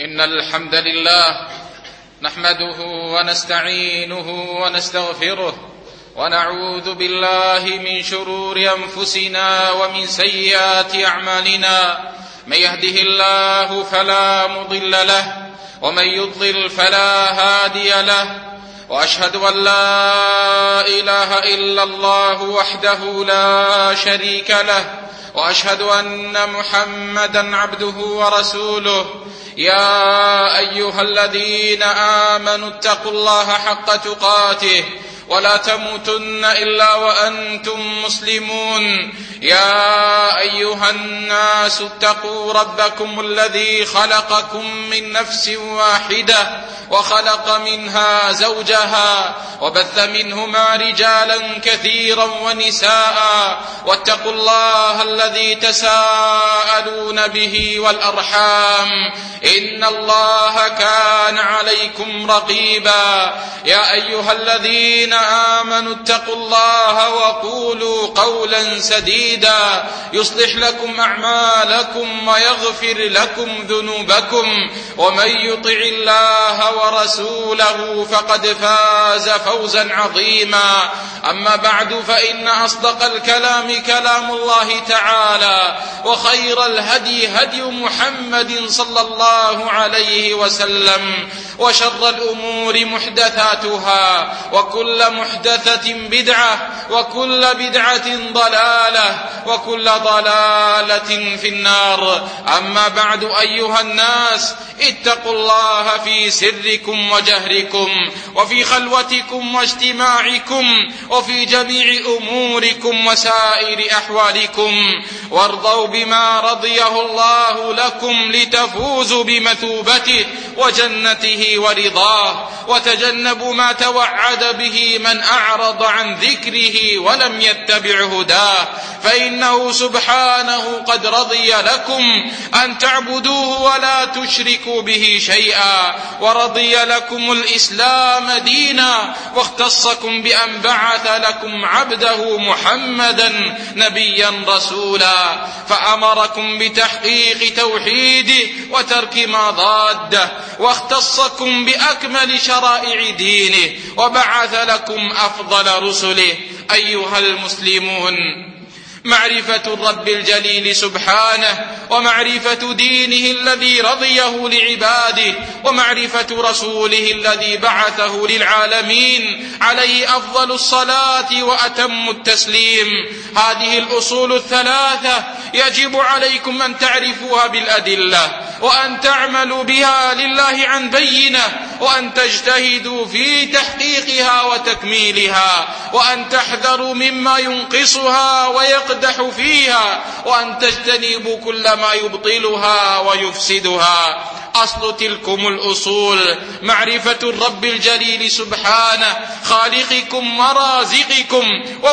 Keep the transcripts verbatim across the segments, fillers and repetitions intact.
إن الحمد لله نحمده ونستعينه ونستغفره ونعوذ بالله من شرور أنفسنا ومن سيئات أعمالنا. من يهده الله فلا مضل له ومن يضلل فلا هادي له، وأشهد أن لا إله إلا الله وحده لا شريك له، وأشهد أن محمدا عبده ورسوله. يا أيها الذين آمنوا اتقوا الله حق تقاته ولا تموتن إلا وأنتم مسلمون. يا أيها الناس اتقوا ربكم الذي خلقكم من نفس واحدة وخلق منها زوجها وبث منهما رجالا كثيرا ونساء، واتقوا الله الذي تساءلون به والأرحام إن الله كان عليكم رقيبا. يا أيها الذين آمنوا اتقوا الله وقولوا قولا سديدا يصلح لكم أعمالكم ويغفر لكم ذنوبكم، ومن يطع الله ورسوله فقد فاز فوزا عظيما. أما بعد، فإن أصدق الكلام كلام الله تعالى، وخير الهدي هدي محمد صلى الله عليه وسلم، وشر الأمور محدثاتها، وكل محدثة بدعة، وكل بدعة ضلالة، وكل ضلالة في النار. أما بعد، أيها الناس، اتقوا الله في سركم وجهركم، وفي خلوتكم واجتماعكم، وفي جميع أموركم وسائر أحوالكم، وارضوا بما رضيه الله لكم لتفوزوا بمثوبته وجنته ورضاه، وتجنبوا ما توعد به من أعرض عن ذكره ولم يتبع هداه، فإنه سبحانه قد رضي لكم أن تعبدوه ولا تشركوا به شيئا، ورضي لكم الإسلام دينا، واختصكم بأن بعث لكم عبده محمدا نبيا رسولا، فأمركم بتحقيق توحيده وترك ما ضاده، واختصكم بأكمل شرائع دينه، وبعث لكم أفضل رسله. أيها المسلمون، معرفة الرب الجليل سبحانه، ومعرفة دينه الذي رضيه لعباده، ومعرفة رسوله الذي بعثه للعالمين عليه أفضل الصلاة وأتم التسليم، هذه الأصول الثلاثة يجب عليكم أن تعرفوها بالأدلة، وأن تعملوا بها لله عن بينة، وأن تجتهدوا في تحقيقها وتكميلها، وأن تحذروا مما ينقصها ويقدح فيها، وأن تجتنبوا كل ما يبطلها ويفسدها. أصل تلكم الأصول معرفة الرب الجليل سبحانه، خالقكم ورازقكم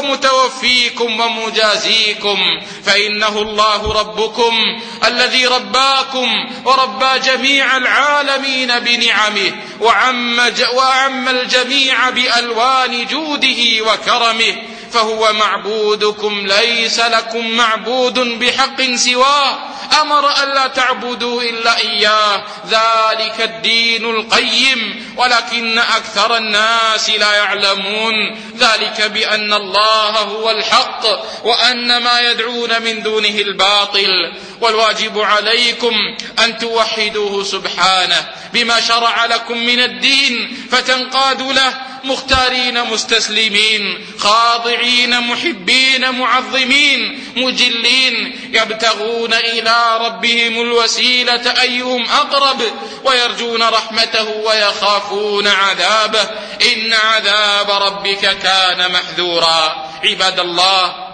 ومتوفيكم ومجازيكم، فإنه الله ربكم الذي رباكم وربى جميع العالمين بنعمه، وعم, وعم الجميع بألوان جوده وكرمه، فهو معبودكم، ليس لكم معبود بحق سواه، أمر ألا تعبدوا إلا إياه، ذلك الدين القيم، ولكن أكثر الناس لا يعلمون ذلك، بأن الله هو الحق، وأن ما يدعون من دونه الباطل. والواجب عليكم أن توحدوه سبحانه بما شرع لكم من الدين، فتنقادوا له مختارين مستسلمين، خاضعين محبين معظمين مجلين، يبتغون إلى ربهم الوسيلة أيهم أقرب، ويرجون رحمته ويخافون عذابه، إن عذاب ربك كان محذورا. عباد الله،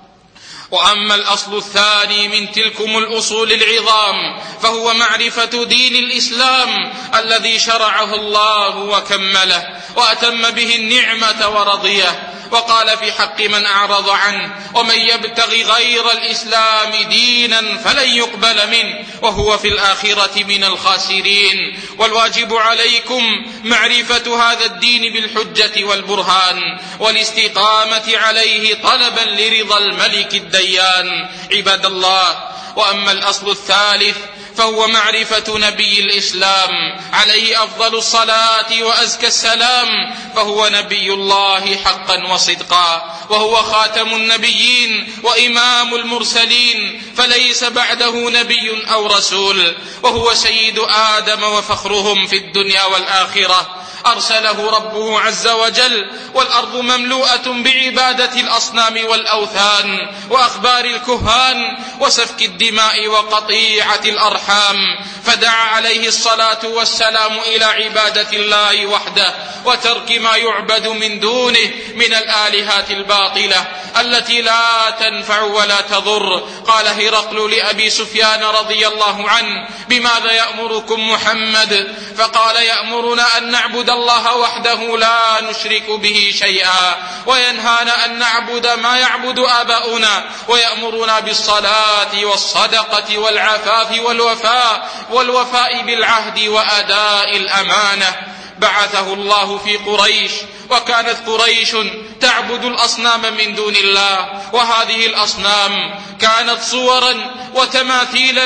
وأما الأصل الثاني من تلكم الأصول العظام، فهو معرفة دين الإسلام الذي شرعه الله وكمله وأتم به النعمة ورضيه، وقال في حق من أعرض عنه: ومن يبتغي غير الإسلام دينا فلن يقبل منه وهو في الآخرة من الخاسرين. والواجب عليكم معرفة هذا الدين بالحجة والبرهان، والاستقامة عليه طلبا لرضا الملك الديان. عباد الله، وأما الأصل الثالث فهو معرفة نبي الإسلام عليه أفضل الصلاة وأزكى السلام، فهو نبي الله حقا وصدقا، وهو خاتم النبيين وإمام المرسلين، فليس بعده نبي أو رسول، وهو سيد آدم وفخرهم في الدنيا والآخرة. أرسله ربه عز وجل، والأرض مملوءة بعبادة الأصنام والأوثان وأخبار الكهان وسفك الدماء وقطيعة الأرحام، فدعا عليه الصلاة والسلام إلى عبادة الله وحده وترك ما يعبد من دونه من الآلهات الباطلة التي لا تنفع ولا تضر. قال هرقل لأبي سفيان رضي الله عنه: بماذا يأمركم محمد؟ فقال: يأمرنا أن نعبد الله وحده لا نشرك به شيئا، وينهانا أن نعبد ما يعبد آباؤنا، ويأمرنا بالصلاة والصدقة والعفاف والوفاء والوفاء بالعهد وأداء الأمانة. بعثه الله في قريش، وكانت قريش تعبد الأصنام من دون الله، وهذه الأصنام كانت صورا وتماثيل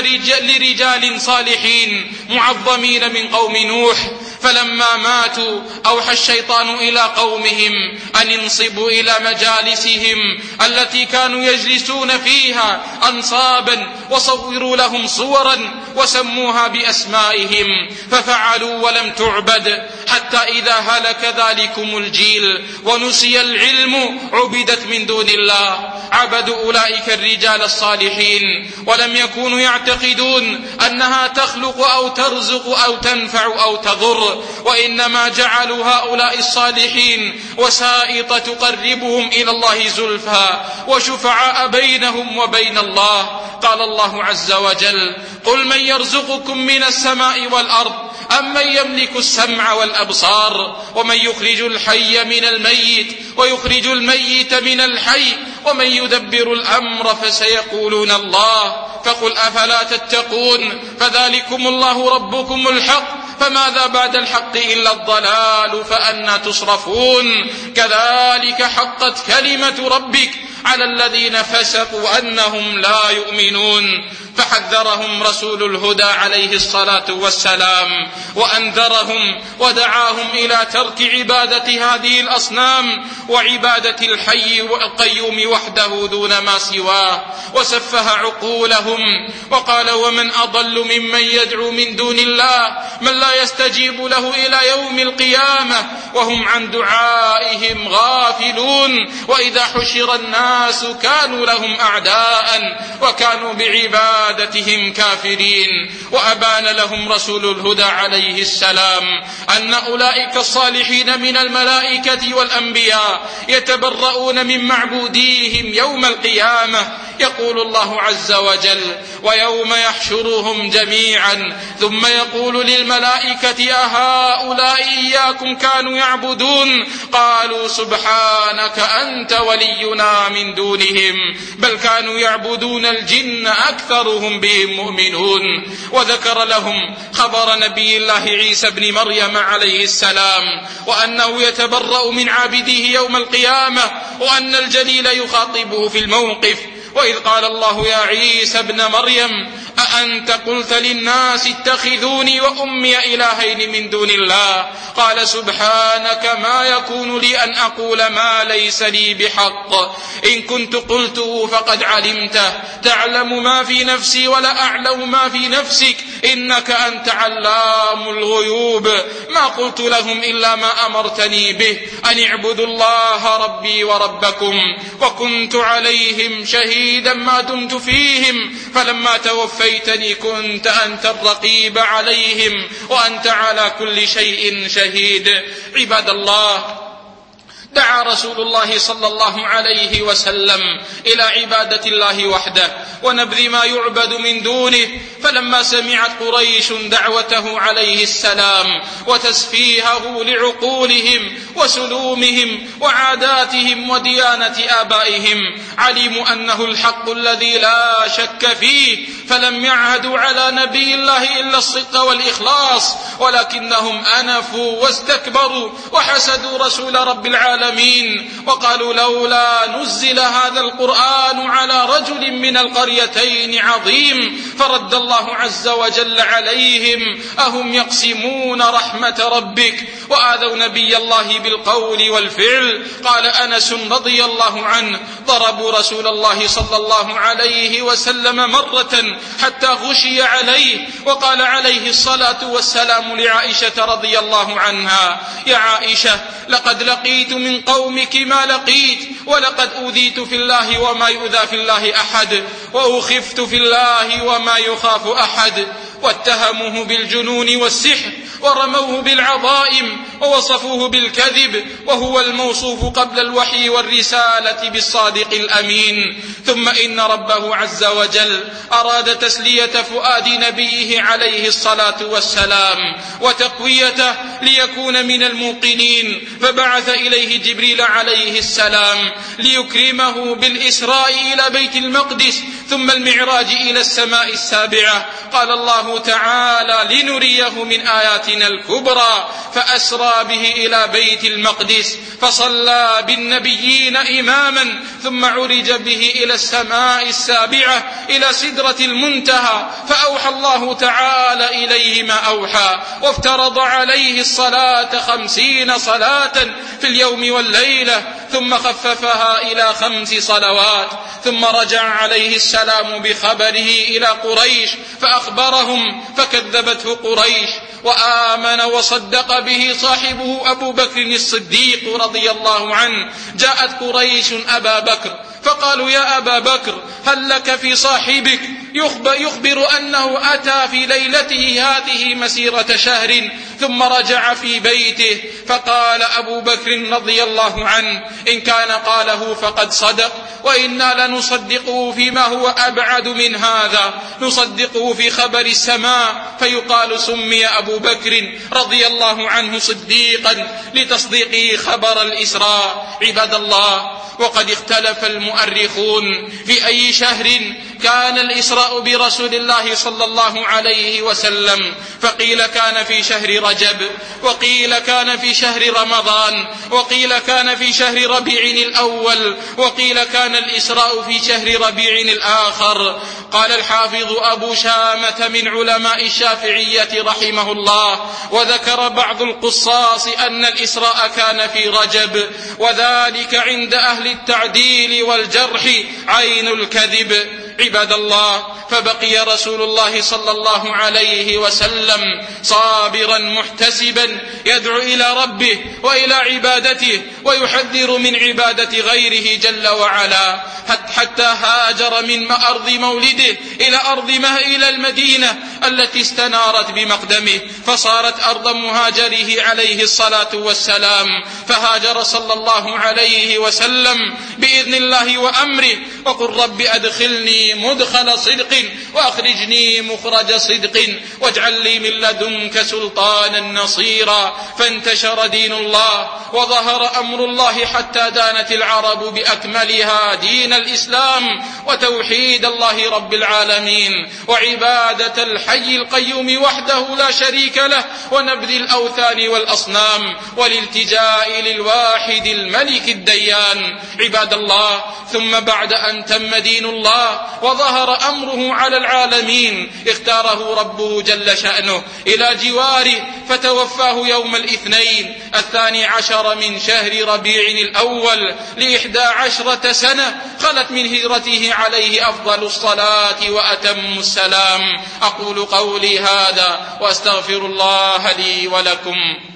لرجال صالحين معظمين من قوم نوح، فلما ماتوا أوحى الشيطان إلى قومهم أن انصبوا إلى مجالسهم التي كانوا يجلسون فيها أنصابا، وصوروا لهم صورا وسموها بأسمائهم، ففعلوا ولم تعبد، حتى إذا هلك ذلكم الجيل ونسي العلم عبدت من دون الله. عبدوا أولئك الرجال الصالحين ولم يكونوا يعتقدون أنها تخلق أو ترزق أو تنفع أو تضر، وإنما جعلوا هؤلاء الصالحين وسائط تقربهم إلى الله زلفى وشفعاء بينهم وبين الله. قال الله عز وجل: قل من يرزقكم من السماء والأرض أم من يملك السمع والأبصار ومن يخرج الحي من الميت ويخرج الميت من الحي ومن يدبر الأمر فسيقولون الله، فقل أفلا تتقون، فذلكم الله ربكم الحق، فماذا بعد الحق إلا الضلال، فأنى تصرفون. كذلك حقت كلمة ربك على الذين فسقوا أنهم لا يؤمنون. فحذرهم رسول الهدى عليه الصلاة والسلام وأنذرهم ودعاهم إلى ترك عبادة هذه الأصنام وعبادة الحي والقيوم وحده دون ما سواه، وسفه عقولهم وقال: ومن أضل ممن يدعو من دون الله من لا يستجيب له إلى يوم القيامة وهم عن دعائهم غافلون، وإذا حشر الناس كانوا لهم أعداء وكانوا بعبادتهم كافرين. وأبان لهم رسول الهدى عليه السلام أن أولئك الصالحين من الملائكة والأنبياء يتبرؤون من معبوديهم يوم القيامة. يقول الله عز وجل: ويوم يحشرهم جميعا ثم يقول للملائكة أهؤلاء إياكم كانوا يعبدون؟ قالوا سبحانك أنت ولينا من دونهم بل كانوا يعبدون الجن أكثرهم بهم مؤمنون. وذكر لهم خبر نبي الله عيسى بن مريم عليه السلام، وأنه يتبرأ من عابده يوم القيامة، وأن الجليل يخاطبه في الموقف. وإذ قال الله: يا عيسى ابن مريم أأنت قلت للناس اتخذوني وأمي إلهين من دون الله؟ قال: سبحانك ما يكون لي أن أقول ما ليس لي بحق، إن كنت قلته فقد علمته، تعلم ما في نفسي ولا أعلم ما في نفسك، إنك أنت علام الغيوب. ما قلت لهم إلا ما أمرتني به، أن اعبدوا الله ربي وربكم، وكنت عليهم شهيدا ما دمت فيهم، فلما توفيتني كنت أنت الرقيب عليهم وأنت على كل شيء شهيد. عباد الله، دعا رسول الله صلى الله عليه وسلم إلى عبادة الله وحده ونبذ ما يعبد من دونه، فلما سمعت قريش دعوته عليه السلام وتسفيهه لعقولهم وسلومهم وعاداتهم وديانة آبائهم، علموا أنه الحق الذي لا شك فيه، فلم يعهدوا على نبي الله إلا الصدق والإخلاص، ولكنهم أنفوا واستكبروا وحسدوا رسول رب العالمين وقالوا لولا نزل هذا القرآن على رجل من القريتين عظيم، فرد الله عز وجل عليهم أهم يقسمون رحمة ربك، وآذوا نبي الله بالقول والفعل. قال أنس رضي الله عنه ضربوا رسول الله صلى الله عليه وسلم مرة حتى غشي عليه، وقال عليه الصلاة والسلام لعائشة رضي الله عنها: يا عائشة لقد لقيت من قومك ما لقيت، ولقد أوذيت في الله وما يؤذى في الله أحد، وأخفت في الله وما يخاف أحد. واتهموه بالجنون والسحر، ورموه بالعظائم، ووصفوه بالكذب، وهو الموصوف قبل الوحي والرسالة بالصادق الأمين. ثم إن ربه عز وجل أراد تسلية فؤاد نبيه عليه الصلاة والسلام وتقويته ليكون من الموقنين، فبعث إليه جبريل عليه السلام ليكرمه بالإسراء إلى بيت المقدس ثم المعراج إلى السماء السابعة. قال الله تعالى: لنريه من آياتنا الكبرى، فأسرى به إلى بيت المقدس فصلى بالنبيين إماما، ثم عرج به إلى السماء السابعة إلى سدرة المنتهى، فأوحى الله تعالى إليه ما أوحى، وافترض عليه الصلاة خمسين صلاة في اليوم والليلة، ثم خففها إلى خمس صلوات. ثم رجع عليه السلام بخبره إلى قريش فأخبرهم، فكذبته قريش، وآمن وصدق به صاحبه أبو بكر الصديق رضي الله عنه. جاءت قريش أبا بكر فقالوا: يا أبا بكر هل لك في صاحبك يخبر أنه أتى في ليلته هذه مسيرة شهر ثم رجع في بيته؟ فقال أبو بكر رضي الله عنه: إن كان قاله فقد صدق، وإنا لنصدقه فيما هو أبعد من هذا، نصدقه في خبر السماء، فيقال سمي أبو بكر رضي الله عنه صديقا لتصديقه خبر الإسراء. عباد الله، وقد اختلف المؤرخون في أي شهر كان الإسراء برسول الله صلى الله عليه وسلم، فقيل كان في شهر رجب، وقيل كان في شهر رمضان، وقيل كان في شهر ربيع الأول، وقيل كان الإسراء في شهر ربيع الآخر. قال الحافظ أبو شامة من علماء الشافعية رحمه الله: وذكر بعض القصاص أن الإسراء كان في رجب، وذلك عند أهل التعديل والجرح عين الكذب. عباد الله، فبقي رسول الله صلى الله عليه وسلم صابرا محتسبا يدعو إلى ربه وإلى عبادته، ويحذر من عبادة غيره جل وعلا، حتى هاجر من أرض مولده إلى أرض إلى المدينة التي استنارت بمقدمه، فصارت أرض مهاجره عليه الصلاة والسلام. فهاجر صلى الله عليه وسلم بإذن الله وأمره، وقل رب أدخلني مدخل صدق وأخرجني مخرج صدق واجعل لي من لدنك سلطانا نصيرا. فانتشر دين الله وظهر أمر الله حتى دانت العرب بأكملها دين الإسلام وتوحيد الله رب العالمين، وعبادة الحي القيوم وحده لا شريك له، ونبذ الأوثان والأصنام، والالتجاء للواحد الملك الديان. عباد الله، ثم بعد أن تم دين الله وظهر أمره على العالمين، اختاره ربه جل شأنه إلى جواره، فتوفاه يوم الاثنين الثاني عشر من شهر ربيع الأول لإحدى عشرة سنة خلت من هجرته عليه أفضل الصلاة وأتم السلام. أقول قولي هذا وأستغفر الله لي ولكم.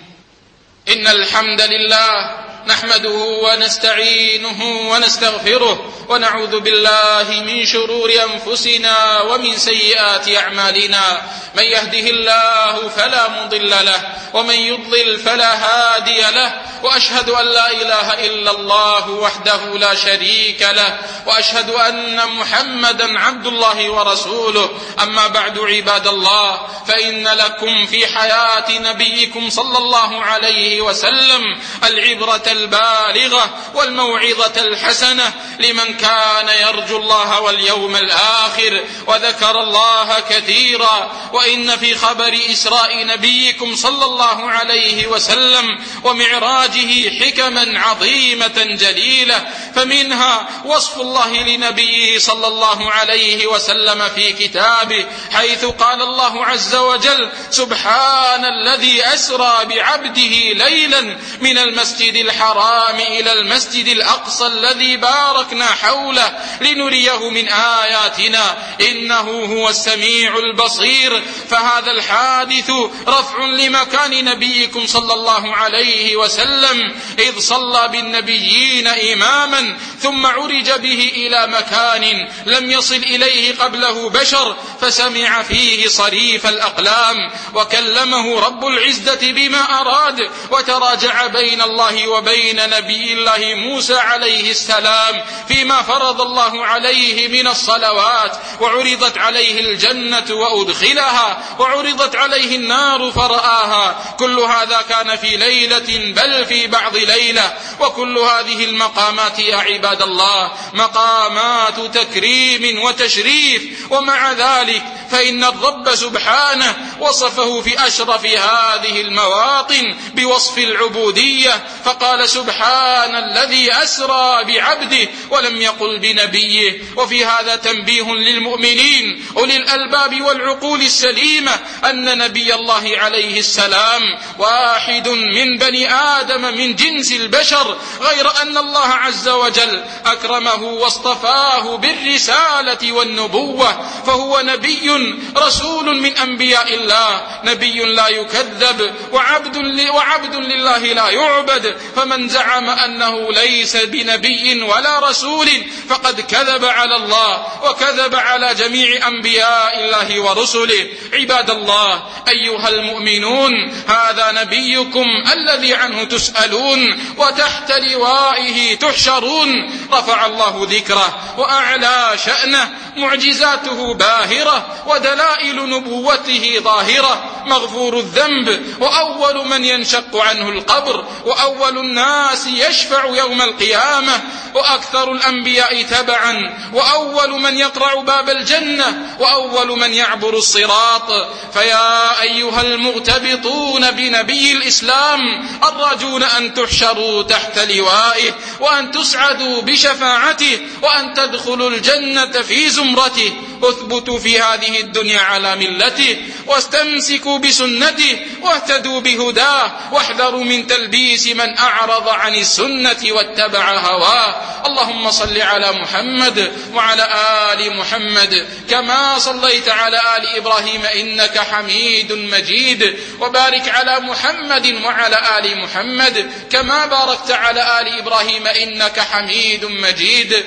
إن الحمد لله نحمده ونستعينه ونستغفره، ونعوذ بالله من شرور أنفسنا ومن سيئات أعمالنا، من يهده الله فلا مضل له ومن يضلل فلا هادي له، وأشهد أن لا إله إلا الله وحده لا شريك له، وأشهد أن محمدا عبد الله ورسوله. أما بعد عباد الله، فإن لكم في حياة نبيكم صلى الله عليه وسلم العبرة البالغة والموعظة الحسنة لمن كان يرجو الله واليوم الآخر وذكر الله كثيرا. وإن في خبر إسراء نبيكم صلى الله عليه وسلم ومعراجه حكما عظيمة جليلة، فمنها وصف الله لنبيه صلى الله عليه وسلم في كتابه، حيث قال الله عز وجل: سبحان الذي أسرى بعبده ليلا من المسجد الحرام إلى المسجد الأقصى الذي باركنا حوله لنريه من آياتنا إنه هو السميع البصير. فهذا الحادث رفع لمكان نبيكم صلى الله عليه وسلم، إذ صلى بالنبيين إماما ثم عرج به إلى مكان لم يصل إليه قبله بشر، فسمع فيه صريف الأقلام، وكلمه رب العزة بما أراد، وتراجع بين الله وبين نبي الله موسى عليه السلام فيما فرض الله عليه من الصلوات، وعرضت عليه الجنة وأدخلها، وعرضت عليه النار فرآها. كل هذا كان في ليلة، بل في بعض ليلة. وكل هذه المقامات يا عباد الله مقامات تكريم وتشريف، ومع ذلك فإن الرب سبحانه وصفه في أشرف هذه المواطن بوصف العبودية، فقال: سبحان الذي أسرى بعبده، ولم يقل بنبيه. وفي هذا تنبيه للمؤمنين أولي الألباب والعقول السليمة أن نبي الله عليه السلام واحد من بني آدم من جنس البشر، غير أن الله عز وجل أكرمه واصطفاه بالرسالة والنبوة، فهو نبي رسول من أنبياء الله، نبي لا يكذب، وعبد, وعبد لله لا يعبد. فمن زعم أنه ليس بنبي ولا رسول فقد كذب على الله وكذب على جميع أنبياء الله ورسله. عباد الله أيها المؤمنون، هذا نبيكم الذي عنه تسألون وتحت لوائه تحشرون. رفع الله ذكره وأعلى شأنه، معجزاته باهرة ودلائل نبوته ظاهرة، مغفور الذنب، وأول من ينشق عنه القبر، وأول الناس يشفع يوم القيامة، وأكثر الأنبياء تبعا، وأول من يقرع باب الجنة، وأول من يعبر الصراط. فيا أيها المغتبطون بنبي الإسلام الراجون أن تحشروا تحت لوائه، وأن تسعدوا بشفاعته، وأن تدخلوا الجنة في زمرته، اثبتوا في هذه الدنيا على ملته، واستمسكوا بسنته، واهتدوا بهداه، واحذروا من تلبيس من أعرض عن السنة واتبع هواه. اللهم صل على محمد وعلى آل محمد كما صليت على آل إبراهيم إنك حميد مجيد، وبارك على محمد وعلى آل محمد كما باركت على آل إبراهيم إنك حميد مجيد.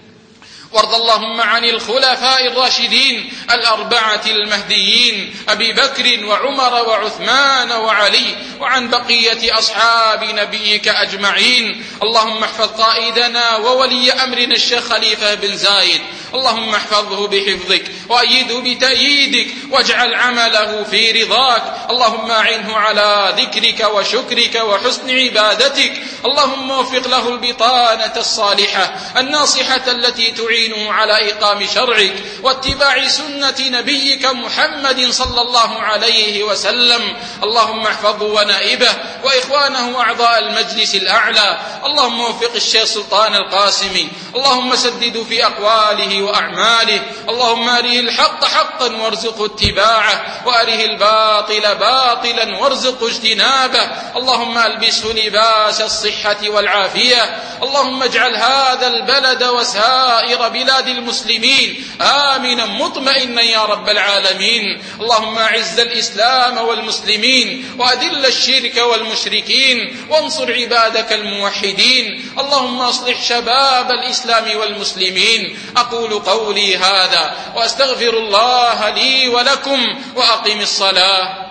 وارض اللهم عن الخلفاء الراشدين الأربعة المهديين أبي بكر وعمر وعثمان وعلي، وعن بقية أصحاب نبيك أجمعين. اللهم احفظ قائدنا وولي أمرنا الشيخ خليفة بن زايد، اللهم احفظه بحفظك وأيده بتأييدك، واجعل عمله في رضاك. اللهم أعنه على ذكرك وشكرك وحسن عبادتك. اللهم وفق له البطانة الصالحة الناصحة التي تعين على إقام شرعك واتباع سنة نبيك محمد صلى الله عليه وسلم. اللهم احفظه ونائبه وإخوانه أعضاء المجلس الأعلى. اللهم وفق الشيخ سلطان القاسمي، اللهم سدد في أقواله وأعماله. اللهم أره الحق حقا وارزقه اتباعه، وأره الباطل باطلا وارزقه اجتنابه. اللهم ألبسه لباس الصحة والعافية. اللهم اجعل هذا البلد وسائر بلاد المسلمين آمنا آمنا مطمئنا يا رب العالمين. اللهم أعز الإسلام والمسلمين وأذل الشرك والمشركين وانصر عبادك الموحدين. اللهم أصلح شباب الإسلام والمسلمين. أقول قولي هذا وأستغفر الله لي ولكم وأقم الصلاة.